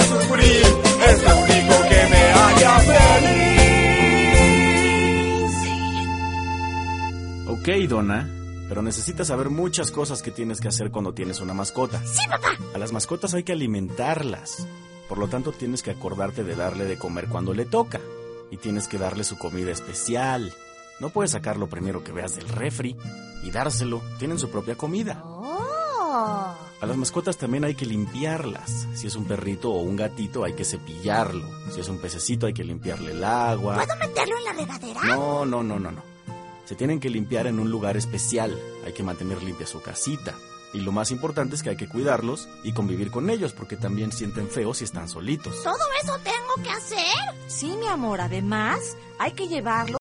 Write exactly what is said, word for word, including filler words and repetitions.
sufrir, es lo único que me haría feliz. Ok, Donna, pero necesitas saber muchas cosas que tienes que hacer cuando tienes una mascota. Sí, papá. A las mascotas hay que alimentarlas. Por lo tanto, tienes que acordarte de darle de comer cuando le toca. Y tienes que darle su comida especial. No puedes sacar lo primero que veas del refri y dárselo. Tienen su propia comida. Oh. A las mascotas también hay que limpiarlas. Si es un perrito o un gatito, hay que cepillarlo. Si es un pececito, hay que limpiarle el agua. ¿Puedo meterlo en la regadera? No, no, no, no, no. Se tienen que limpiar en un lugar especial. Hay que mantener limpia su casita. Y lo más importante es que hay que cuidarlos y convivir con ellos, porque también sienten feo si están solitos. ¿Todo eso tengo que hacer? Sí, mi amor, además hay que llevarlo